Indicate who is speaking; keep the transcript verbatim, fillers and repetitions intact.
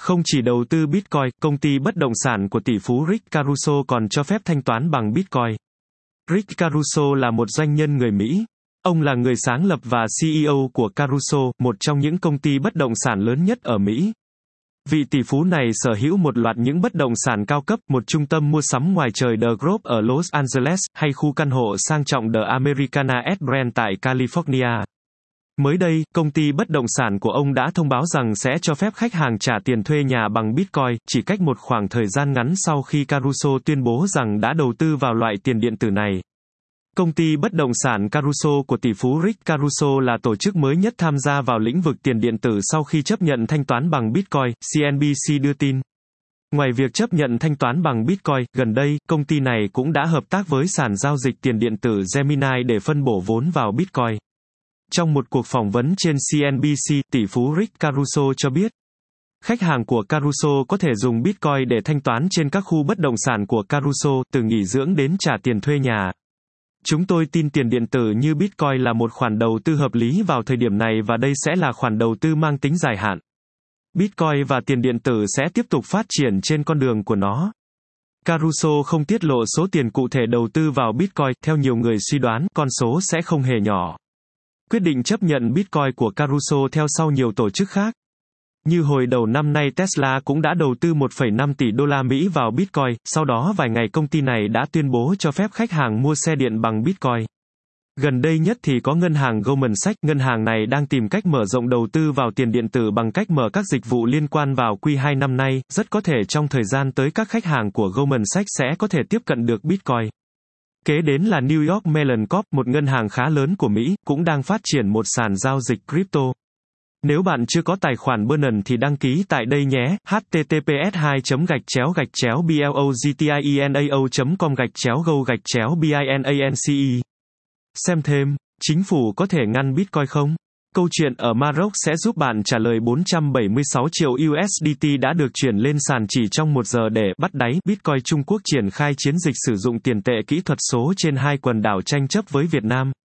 Speaker 1: Không chỉ đầu tư Bitcoin, công ty bất động sản của tỷ phú Rick Caruso còn cho phép thanh toán bằng Bitcoin. Rick Caruso là một doanh nhân người Mỹ. Ông là người sáng lập và xê e ô của Caruso, một trong những công ty bất động sản lớn nhất ở Mỹ. Vị tỷ phú này sở hữu một loạt những bất động sản cao cấp, một trung tâm mua sắm ngoài trời The Grove ở Los Angeles, hay khu căn hộ sang trọng The Americana at Brent tại California. Mới đây, công ty bất động sản của ông đã thông báo rằng sẽ cho phép khách hàng trả tiền thuê nhà bằng Bitcoin, chỉ cách một khoảng thời gian ngắn sau khi Caruso tuyên bố rằng đã đầu tư vào loại tiền điện tử này. Công ty bất động sản Caruso của tỷ phú Rick Caruso là tổ chức mới nhất tham gia vào lĩnh vực tiền điện tử sau khi chấp nhận thanh toán bằng Bitcoin, xê en bê xê đưa tin. Ngoài việc chấp nhận thanh toán bằng Bitcoin, gần đây, công ty này cũng đã hợp tác với sàn giao dịch tiền điện tử Gemini để phân bổ vốn vào Bitcoin. Trong một cuộc phỏng vấn trên xê en bê xê, tỷ phú Rick Caruso cho biết, khách hàng của Caruso có thể dùng Bitcoin để thanh toán trên các khu bất động sản của Caruso, từ nghỉ dưỡng đến trả tiền thuê nhà. Chúng tôi tin tiền điện tử như Bitcoin là một khoản đầu tư hợp lý vào thời điểm này và đây sẽ là khoản đầu tư mang tính dài hạn. Bitcoin và tiền điện tử sẽ tiếp tục phát triển trên con đường của nó. Caruso không tiết lộ số tiền cụ thể đầu tư vào Bitcoin, theo nhiều người suy đoán, con số sẽ không hề nhỏ. Quyết định chấp nhận Bitcoin của Caruso theo sau nhiều tổ chức khác. Như hồi đầu năm nay Tesla cũng đã đầu tư một phẩy năm tỷ đô la Mỹ vào Bitcoin, sau đó vài ngày công ty này đã tuyên bố cho phép khách hàng mua xe điện bằng Bitcoin. Gần đây nhất thì có ngân hàng Goldman Sachs, ngân hàng này đang tìm cách mở rộng đầu tư vào tiền điện tử bằng cách mở các dịch vụ liên quan vào Q hai năm nay, rất có thể trong thời gian tới các khách hàng của Goldman Sachs sẽ có thể tiếp cận được Bitcoin. Kế đến là New York Mellon Corp, một ngân hàng khá lớn của Mỹ, cũng đang phát triển một sàn giao dịch crypto. Nếu bạn chưa có tài khoản Binance thì đăng ký tại đây nhé, h t t p s hai gạch chéo gạch chéo blogtienao chấm com gạch chéo go gạch chéo binance. Xem thêm, chính phủ có thể ngăn Bitcoin không? Câu chuyện ở Maroc sẽ giúp bạn trả lời bốn trăm bảy mươi sáu triệu u ét đê tê đã được chuyển lên sàn chỉ trong một giờ để bắt đáy. Bitcoin Trung Quốc triển khai chiến dịch sử dụng tiền tệ kỹ thuật số trên hai quần đảo tranh chấp với Việt Nam.